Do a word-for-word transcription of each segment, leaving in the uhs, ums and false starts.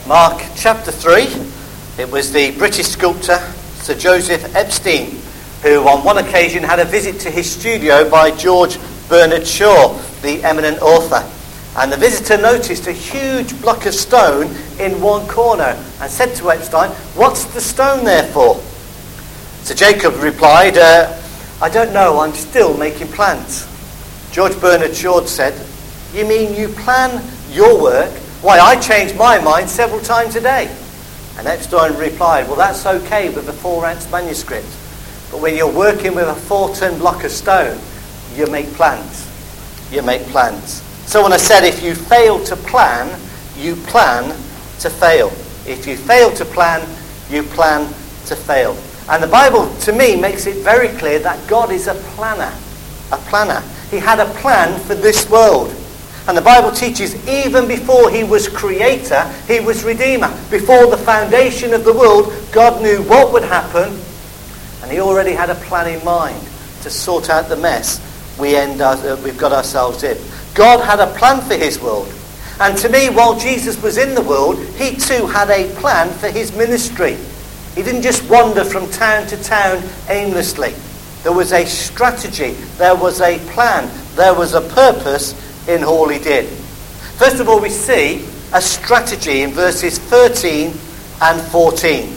Mark chapter three. It was the British sculptor Sir Joseph Epstein who on one occasion had a visit to his studio by George Bernard Shaw, the eminent author. And the visitor noticed a huge block of stone in one corner and said to Epstein, "What's the stone there for?" Sir Jacob replied, uh, "I don't know, I'm still making plans." George Bernard Shaw said, "You mean you plan your work? Why, I change my mind several times a day." And Epstein replied, "Well, that's okay with a four-ounce manuscript. But when you're working with a four-ton block of stone, you make plans. You make plans." So when I said if you fail to plan, you plan to fail. If you fail to plan, you plan to fail. And the Bible, to me, makes it very clear that God is a planner. A planner. He had a plan for this world. And the Bible teaches even before he was creator, he was redeemer. Before the foundation of the world, God knew what would happen. And he already had a plan in mind to sort out the mess we end up, uh, we've got ourselves in. God had a plan for his world. And to me, while Jesus was in the world, he too had a plan for his ministry. He didn't just wander from town to town aimlessly. There was a strategy. There was a plan. There was a purpose in all he did. First of all, we see a strategy in verses thirteen and fourteen.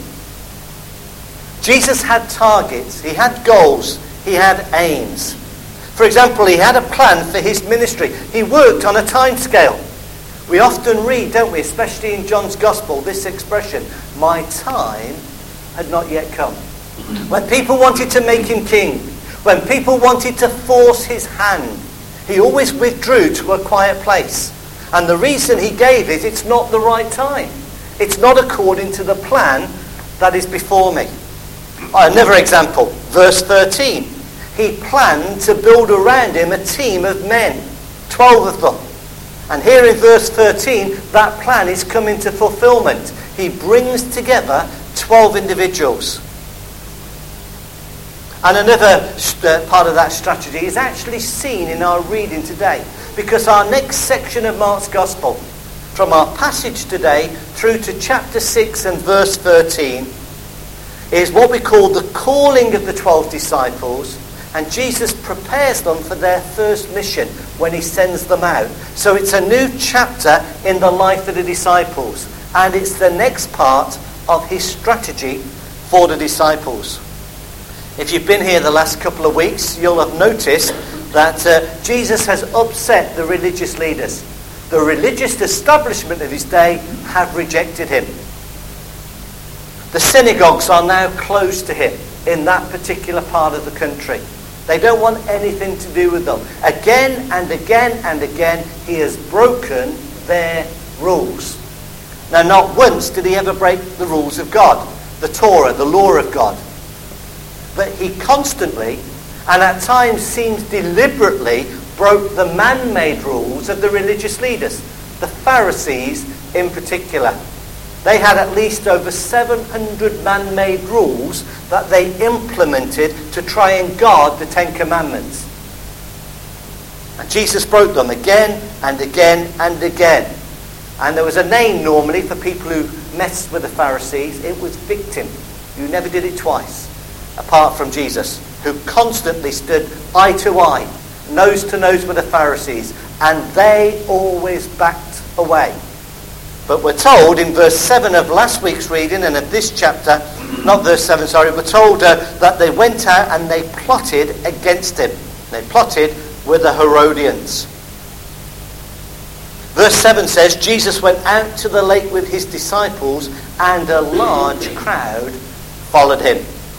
Jesus had targets. He had goals. He had aims. For example, he had a plan for his ministry. He worked on a time scale. We often read, don't we, especially in John's Gospel, this expression, "My time had not yet come." When people wanted to make him king, when people wanted to force his hand, he always withdrew to a quiet place. And the reason he gave is it's not the right time. It's not according to the plan that is before me. Another example, verse thirteen. He planned to build around him a team of men, twelve of them. And here in verse thirteen, that plan is coming to fulfillment. He brings together twelve individuals. And another uh, part of that strategy is actually seen in our reading today. Because our next section of Mark's Gospel, from our passage today through to chapter six and verse thirteen, is what we call the calling of the twelve disciples. And Jesus prepares them for their first mission when he sends them out. So it's a new chapter in the life of the disciples. And it's the next part of his strategy for the disciples. If you've been here the last couple of weeks, you'll have noticed that uh, Jesus has upset the religious leaders. The religious establishment of his day have rejected him. The synagogues are now closed to him in that particular part of the country. They don't want anything to do with them. Again and again and again, he has broken their rules. Now, not once did he ever break the rules of God, the Torah, the law of God. But he constantly, and at times seems deliberately, broke the man-made rules of the religious leaders, the Pharisees in particular. They had at least over seven hundred man-made rules that they implemented to try and guard the Ten Commandments. And Jesus broke them again and again and again. And there was a name normally for people who messed with the Pharisees. It was victim. You never did it twice, apart from Jesus, who constantly stood eye to eye, nose to nose with the Pharisees, and they always backed away. But we're told in verse seven of last week's reading and of this chapter, not verse seven, sorry, we're told uh, that they went out and they plotted against him. They plotted with the Herodians. Verse seven says, Jesus went out to the lake with his disciples and a large crowd followed him.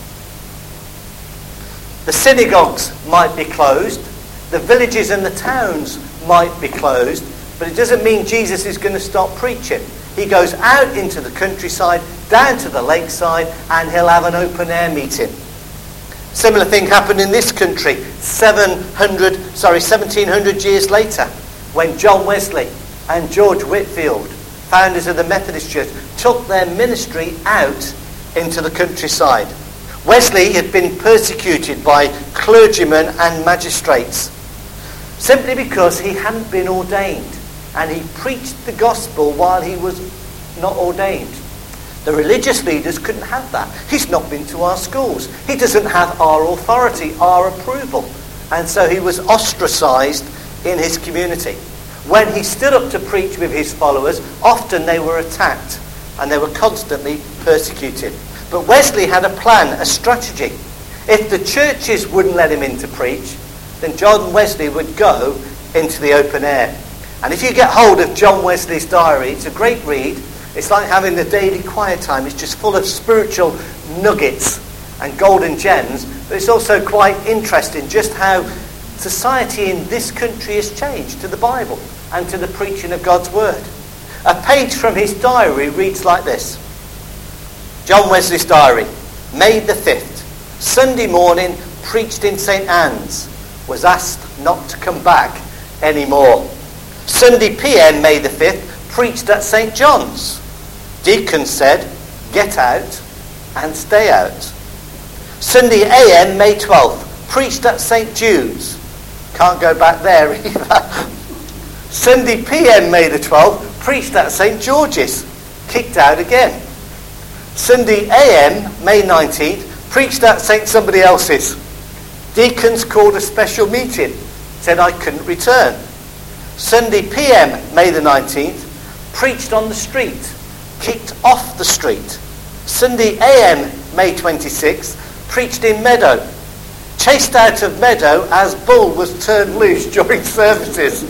The synagogues might be closed. The villages and the towns might be closed. But it doesn't mean Jesus is going to stop preaching. He goes out into the countryside, down to the lakeside, and he'll have an open air meeting. Similar thing happened in this country seven hundred, sorry, seventeen hundred years later, when John Wesley and George Whitefield, founders of the Methodist Church, took their ministry out into the countryside. Wesley had been persecuted by clergymen and magistrates simply because he hadn't been ordained. And he preached the gospel while he was not ordained. The religious leaders couldn't have that. He's not been to our schools. He doesn't have our authority, our approval. And so he was ostracized in his community. When he stood up to preach with his followers, often they were attacked and they were constantly persecuted. But Wesley had a plan, a strategy. If the churches wouldn't let him in to preach, then John Wesley would go into the open air. And if you get hold of John Wesley's diary, it's a great read. It's like having the daily quiet time. It's just full of spiritual nuggets and golden gems. But it's also quite interesting just how society in this country has changed to the Bible and to the preaching of God's word. A page from his diary reads like this. John Wesley's diary, May the fifth, Sunday morning, preached in Saint Anne's, was asked not to come back anymore. Sunday P M, May the fifth, preached at Saint John's. Deacon said, get out and stay out. Sunday A M, May twelfth, preached at Saint Jude's. Can't go back there either. Sunday P M, May the twelfth, preached at Saint George's. Kicked out again. Sunday A M, May nineteenth, preached at Saint somebody else's. Deacons called a special meeting, said I couldn't return. Sunday P M, May the nineteenth, preached on the street, kicked off the street. Sunday A M, May twenty-sixth, preached in Meadow, chased out of Meadow as bull was turned loose during services.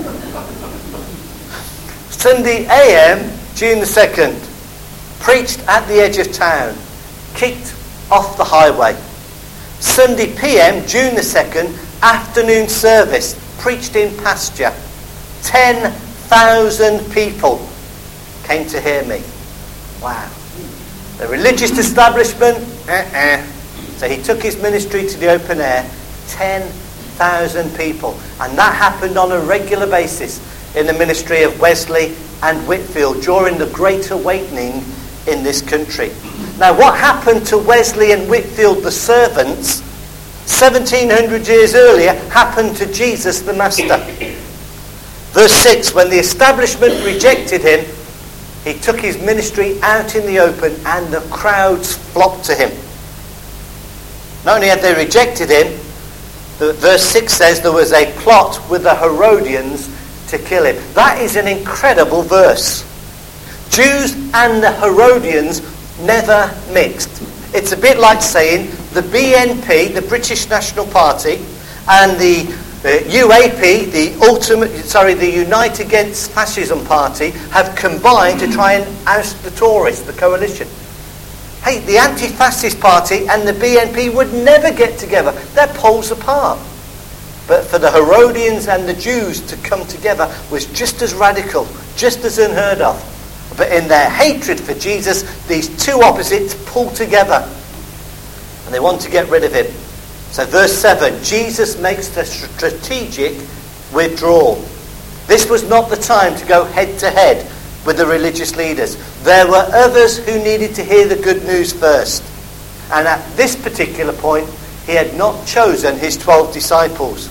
Sunday A M, June the second, preached at the edge of town, kicked off the highway. Sunday P M, June the second, afternoon service, preached in pasture. ten thousand people came to hear me. Wow. The religious establishment, uh-uh. So he took his ministry to the open air, ten thousand people. And that happened on a regular basis in the ministry of Wesley and Whitefield during the Great Awakening in this country. Now, what happened to Wesley and Whitefield, the servants, seventeen hundred years earlier, happened to Jesus the Master. Verse six, when the establishment rejected him, he took his ministry out in the open and the crowds flocked to him. Not only had they rejected him, the, verse six says there was a plot with the Herodians to kill him. That is an incredible verse. Jews and the Herodians never mixed. It's a bit like saying the B N P, the British National Party, and the uh, U A P, the ultimate, sorry, the Unite Against Fascism Party, have combined to try and oust the Tories, the coalition. Hey, the Anti-Fascist Party and the B N P would never get together. They're poles apart. But for the Herodians and the Jews to come together was just as radical, just as unheard of. But in their hatred for Jesus, these two opposites pull together. And they want to get rid of him. So verse seven, Jesus makes the strategic withdrawal. This was not the time to go head to head with the religious leaders. There were others who needed to hear the good news first. And at this particular point, he had not chosen his twelve disciples.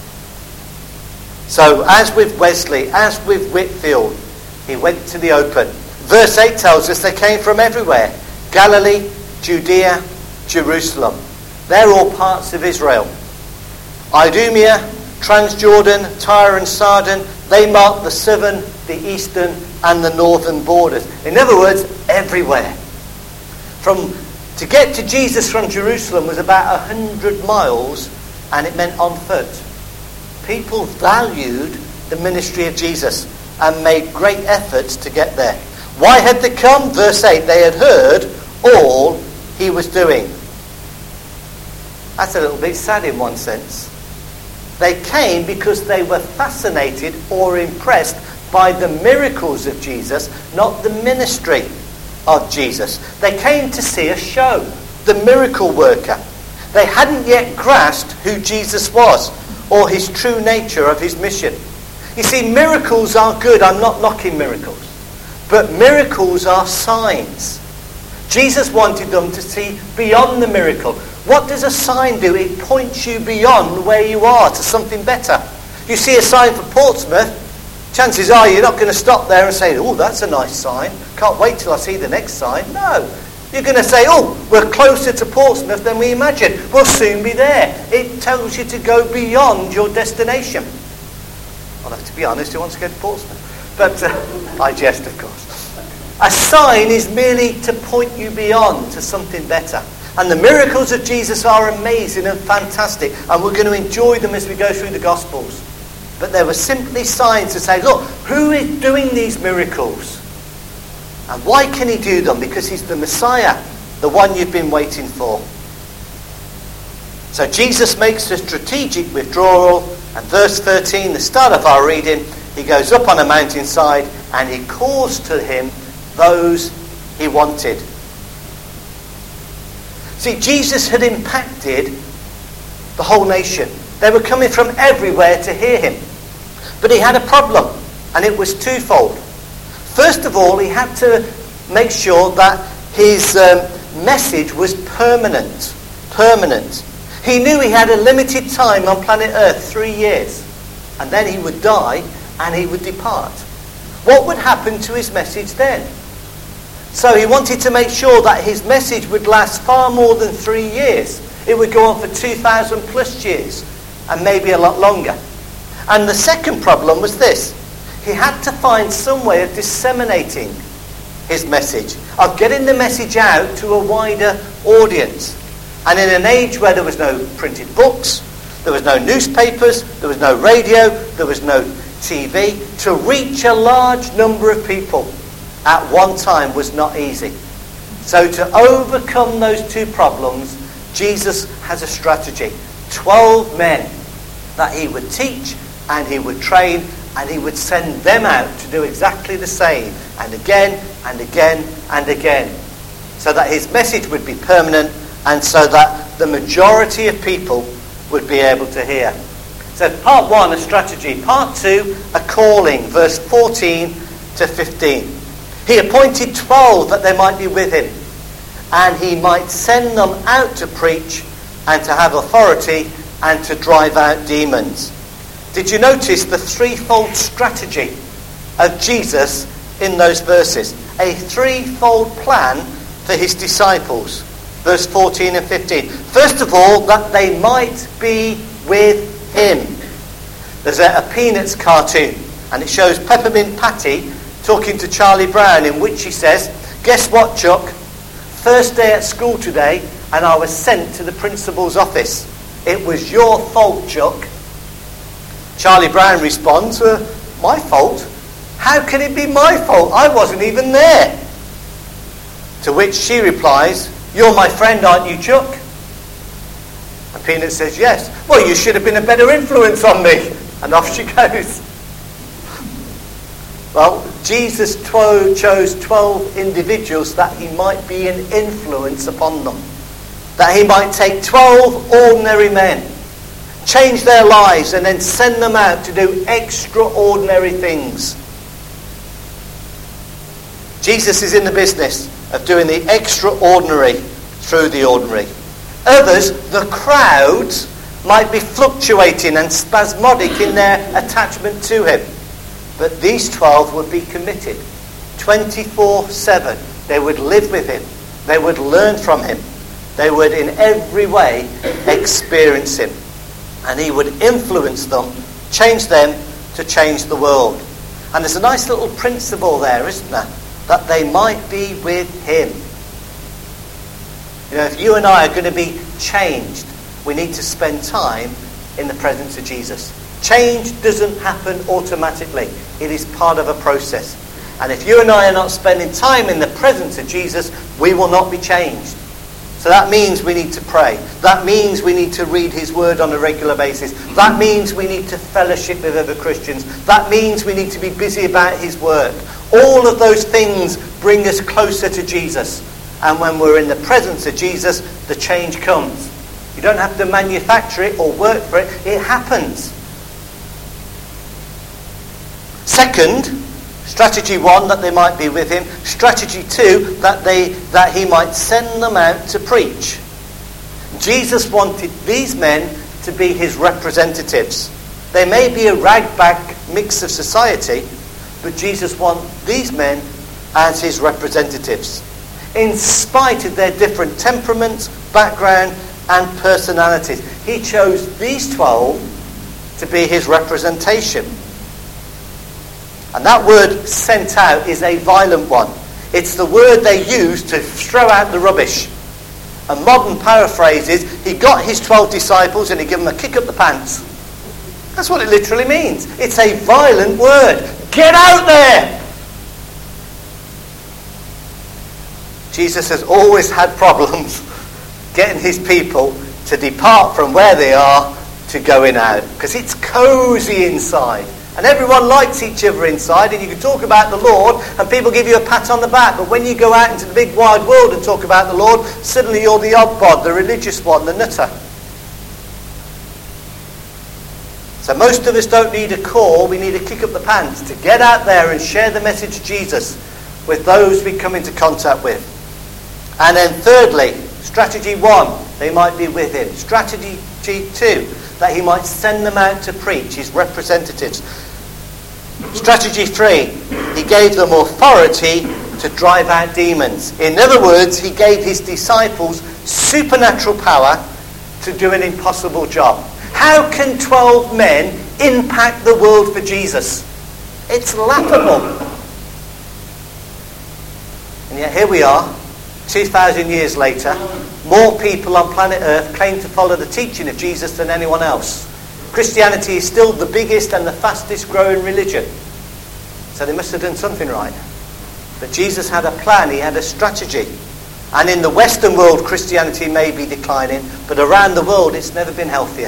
So as with Wesley, as with Whitefield, he went to the open. Verse eight tells us they came from everywhere. Galilee, Judea, Jerusalem. They're all parts of Israel. Idumea, Transjordan, Tyre and Sidon, they mark the southern, the eastern and the northern borders. In other words, everywhere. From to get to Jesus from Jerusalem was about a hundred miles, and it meant on foot. People valued the ministry of Jesus and made great efforts to get there. Why had they come? Verse eight, they had heard all he was doing. That's a little bit sad in one sense. They came because they were fascinated or impressed by the miracles of Jesus, not the ministry of Jesus. They came to see a show, the miracle worker. They hadn't yet grasped who Jesus was or his true nature of his mission. You see, miracles are good. I'm not knocking miracles. But miracles are signs. Jesus wanted them to see beyond the miracle. What does a sign do? It points you beyond where you are to something better. You see a sign for Portsmouth, chances are you're not going to stop there and say, oh, that's a nice sign. Can't wait till I see the next sign. No. You're going to say, oh, we're closer to Portsmouth than we imagined. We'll soon be there. It tells you to go beyond your destination. I'll have to be honest, who wants to go to Portsmouth? But uh, I jest, of course. A sign is merely to point you beyond to something better. And the miracles of Jesus are amazing and fantastic. And we're going to enjoy them as we go through the Gospels. But they were simply signs to say, look, who is doing these miracles? And why can he do them? Because he's the Messiah, the one you've been waiting for. So Jesus makes a strategic withdrawal. And verse thirteen, the start of our reading, he goes up on a mountainside and he calls to him those he wanted. See, Jesus had impacted the whole nation. They were coming from everywhere to hear him. But he had a problem, and it was twofold. First of all, he had to make sure that his um, message was permanent. Permanent. He knew he had a limited time on planet Earth, three years. And then he would die, and he would depart. What would happen to his message then? So he wanted to make sure that his message would last far more than three years. It would go on for two thousand plus years, and maybe a lot longer. And the second problem was this. He had to find some way of disseminating his message, of getting the message out to a wider audience. And in an age where there was no printed books, there was no newspapers, there was no radio, there was no T V, to reach a large number of people at one time was not easy. So to overcome those two problems, Jesus has a strategy. Twelve men that he would teach and he would train, and he would send them out to do exactly the same, and again and again and again, so that his message would be permanent, and so that the majority of people would be able to hear. So part one, a strategy. Part two, a calling. Verse fourteen to fifteen. He appointed twelve that they might be with him, and he might send them out to preach and to have authority and to drive out demons. Did you notice the threefold strategy of Jesus in those verses? A threefold plan for his disciples. Verse fourteen and fifteen. First of all, that they might be with him. There's a, a Peanuts cartoon, and it shows Peppermint Patty talking to Charlie Brown, in which he says, guess what, Chuck? First day at school today, and I was sent to the principal's office. It was your fault, Chuck. Charlie Brown responds, uh, my fault? How can it be my fault? I wasn't even there. To which she replies, you're my friend, aren't you, Chuck? And Peanut says, yes. Well, you should have been a better influence on me. And off she goes. Well, Jesus tw- chose twelve individuals that he might be an influence upon them. That he might take twelve ordinary men, change their lives, and then send them out to do extraordinary things. Jesus is in the business of doing the extraordinary through the ordinary. Others, the crowds, might be fluctuating and spasmodic in their attachment to him. But these twelve would be committed. twenty-four seven. They would live with him. They would learn from him. They would in every way experience him. And he would influence them, change them to change the world. And there's a nice little principle there, isn't there? That they might be with him. You know, if you and I are going to be changed, we need to spend time in the presence of Jesus. Change doesn't happen automatically. It is part of a process. And if you and I are not spending time in the presence of Jesus, we will not be changed. So that means we need to pray. That means we need to read his word on a regular basis. That means we need to fellowship with other Christians. That means we need to be busy about his work. All of those things bring us closer to Jesus. And when we're in the presence of Jesus, the change comes. You don't have to manufacture it or work for it. It happens. Second, strategy one, that they might be with him. Strategy two, that they that he might send them out to preach. Jesus wanted these men to be his representatives. They may be a rag-bag mix of society, but Jesus wants these men as his representatives, in spite of their different temperaments, background, and personalities. He chose these twelve to be his representation. And that word sent out is a violent one. It's the word they use to throw out the rubbish. A modern paraphrase is, he got his twelve disciples and he gave them a kick up the pants. That's what it literally means. It's a violent word. Get out there! Jesus has always had problems getting his people to depart from where they are to going out, because it's cozy inside. And everyone likes each other inside, and you can talk about the Lord and people give you a pat on the back. But when you go out into the big wide world and talk about the Lord, suddenly you're the odd bod, the religious one, the nutter. So most of us don't need a call, we need a kick up the pants to get out there and share the message of Jesus with those we come into contact with. And then thirdly, strategy one, they might be with him. Strategy two, that he might send them out to preach, his representatives. Strategy three, he gave them authority to drive out demons. In other words, he gave his disciples supernatural power to do an impossible job. How can twelve men impact the world for Jesus? It's laughable. And yet here we are, two thousand years later, more people on planet Earth claim to follow the teaching of Jesus than anyone else. Christianity is still the biggest and the fastest growing religion. So they must have done something right. But Jesus had a plan, he had a strategy. And in the Western world, Christianity may be declining, but around the world it's never been healthier.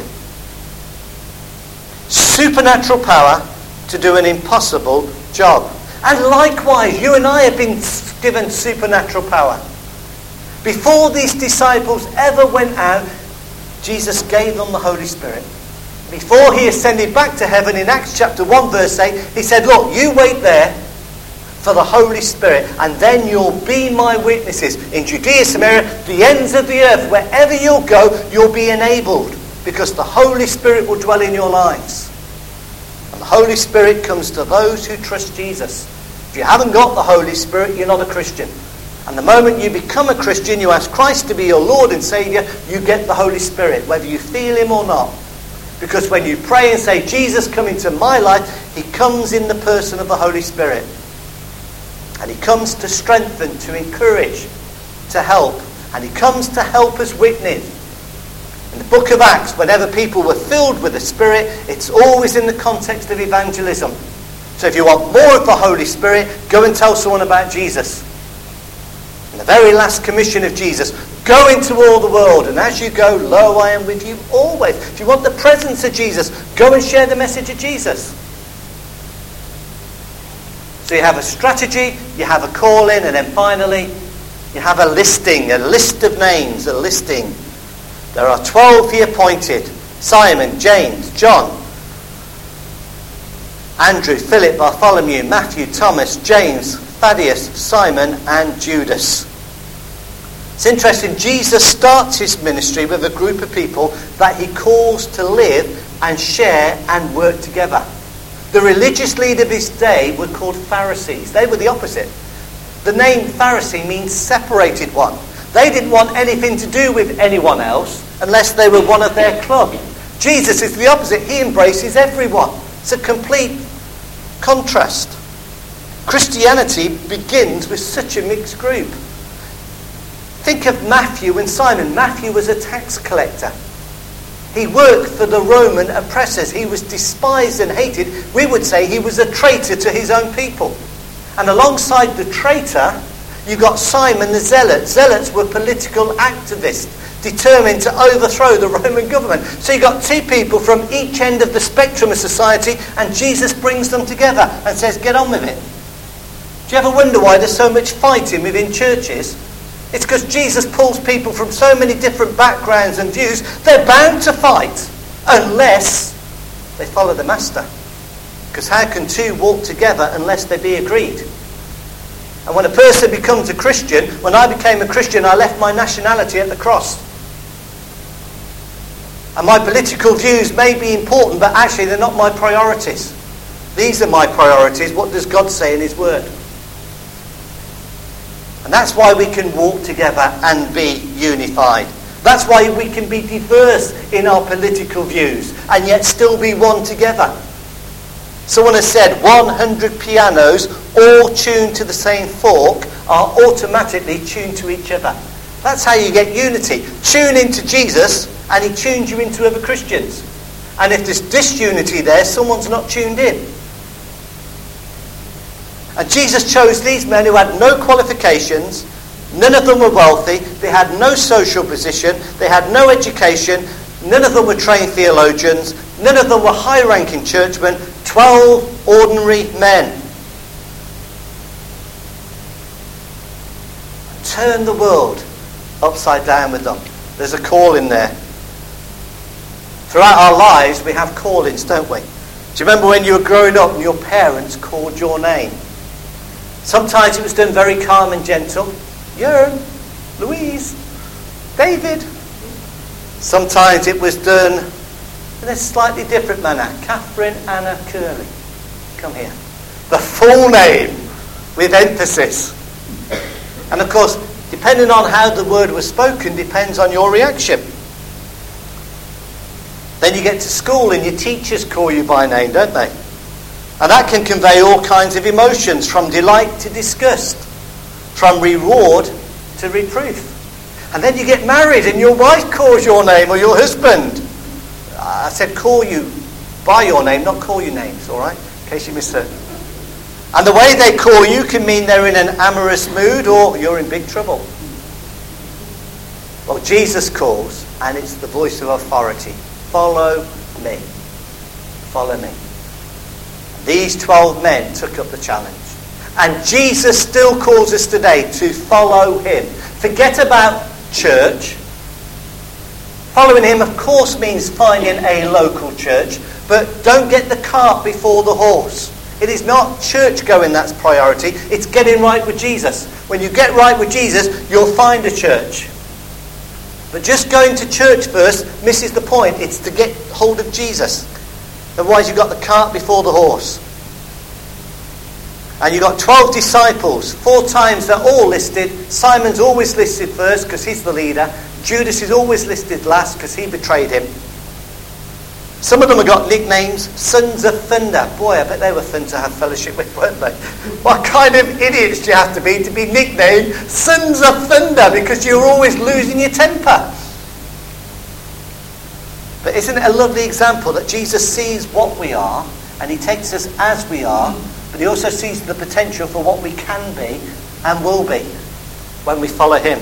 Supernatural power to do an impossible job. And likewise, you and I have been given supernatural power. Before these disciples ever went out, Jesus gave them the Holy Spirit. Before he ascended back to heaven in Acts chapter one verse eight, he said, look, you wait there for the Holy Spirit, and then you'll be my witnesses in Judea, Samaria, the ends of the earth. Wherever you'll go, you'll be enabled, because the Holy Spirit will dwell in your lives. And the Holy Spirit comes to those who trust Jesus. If you haven't got the Holy Spirit, you're not a Christian. And the moment you become a Christian, you ask Christ to be your Lord and Saviour, you get the Holy Spirit, whether you feel him or not. Because when you pray and say, Jesus, come into my life, he comes in the person of the Holy Spirit. And he comes to strengthen, to encourage, to help. And he comes to help us witness. In the book of Acts, whenever people were filled with the Spirit, it's always in the context of evangelism. So if you want more of the Holy Spirit, go and tell someone about Jesus. The very last commission of Jesus, go into all the world, and as you go, lo, I am with you always. If you want the presence of Jesus, go and share the message of Jesus. So you have a strategy, you have a calling, and then finally, you have a listing, a list of names, a listing. There are twelve he appointed: Simon, James, John, Andrew, Philip, Bartholomew, Matthew, Thomas, James, Thaddeus, Simon, and Judas. It's interesting, Jesus starts his ministry with a group of people that he calls to live and share and work together. The religious leaders of his day were called Pharisees. They were the opposite. The name Pharisee means separated one. They didn't want anything to do with anyone else unless they were one of their club. Jesus is the opposite. He embraces everyone. It's a complete contrast. Christianity begins with such a mixed group. Think of Matthew and Simon. Matthew was a tax collector. He worked for the Roman oppressors. He was despised and hated. We would say he was a traitor to his own people. And alongside the traitor, you got Simon the Zealot. Zealots were political activists determined to overthrow the Roman government. So you got two people from each end of the spectrum of society, and Jesus brings them together and says, get on with it. Do you ever wonder why there's so much fighting within churches? It's because Jesus pulls people from so many different backgrounds and views. They're bound to fight unless they follow the master. Because how can two walk together unless they be agreed? And when a person becomes a Christian, when I became a Christian, I left my nationality at the cross. And my political views may be important, but actually they're not my priorities. These are my priorities. What does God say in his word? And that's why we can walk together and be unified. That's why we can be diverse in our political views and yet still be one together. Someone has said one hundred pianos all tuned to the same fork are automatically tuned to each other. That's how you get unity. Tune into Jesus and he tunes you into other Christians. And if there's disunity there, someone's not tuned in. And Jesus chose these men who had no qualifications. None of them were wealthy. They had no social position. They had no education. None of them were trained theologians. None of them were high-ranking churchmen. Twelve ordinary men. Turn the world upside down with them. There's a call in there. Throughout our lives, we have callings, don't we? Do you remember when you were growing up and your parents called your name? Sometimes it was done very calm and gentle. Jörn, Louise, David. Sometimes it was done in a slightly different manner. Catherine Anna Curley. Come here. The full name with emphasis. And of course, depending on how the word was spoken, depends on your reaction. Then you get to school and your teachers call you by name, don't they? And that can convey all kinds of emotions, from delight to disgust, from reward to reproof. And then you get married and your wife calls your name, or your husband. I said call you by your name, not call you names, all right? In case you misheard. And the way they call you can mean they're in an amorous mood or you're in big trouble. Well, Jesus calls, and it's the voice of authority. Follow me. Follow me. These twelve men took up the challenge. And Jesus still calls us today to follow him. Forget about church. Following him, of course, means finding a local church. But don't get the cart before the horse. It is not church going that's priority. It's getting right with Jesus. When you get right with Jesus, you'll find a church. But just going to church first misses the point. It's to get hold of Jesus. Otherwise you've got the cart before the horse. And you've got twelve disciples. Four times they're all listed. Simon's always listed first because he's the leader. Judas is always listed last because he betrayed him. Some of them have got nicknames. Sons of Thunder. Boy, I bet they were fun to have fellowship with, weren't they? What kind of idiots do you have to be to be nicknamed Sons of Thunder because you're always losing your temper? But isn't it a lovely example that Jesus sees what we are and he takes us as we are, but he also sees the potential for what we can be and will be when we follow him.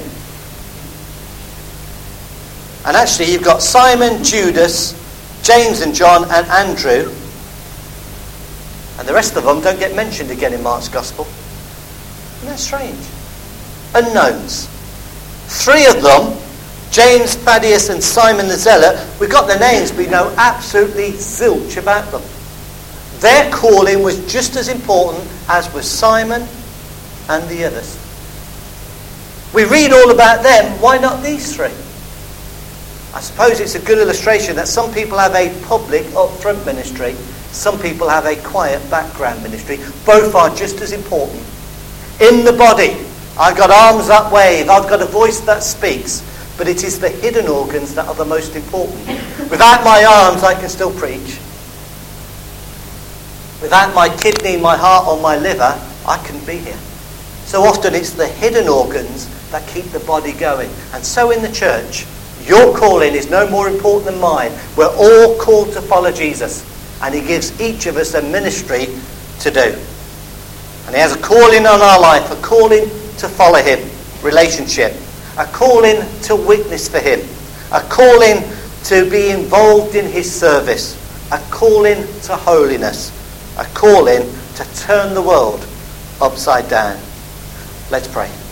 And actually you've got Simon, Judas, James and John and Andrew, and the rest of them don't get mentioned again in Mark's Gospel. Isn't that strange? Unknowns. Three of them, James, Thaddeus and Simon the Zealot, we've got their names, but we know absolutely zilch about them. Their calling was just as important as was Simon and the others. We read all about them, why not these three? I suppose it's a good illustration that some people have a public up-front ministry, some people have a quiet background ministry. Both are just as important. In the body, I've got arms that wave, I've got a voice that speaks, but it is the hidden organs that are the most important. Without my arms, I can still preach. Without my kidney, my heart or my liver, I couldn't be here. So often it's the hidden organs that keep the body going. And so in the church, your calling is no more important than mine. We're all called to follow Jesus. And he gives each of us a ministry to do. And he has a calling on our life, a calling to follow him, relationship. A calling to witness for him. A calling to be involved in his service. A calling to holiness. A calling to turn the world upside down. Let's pray.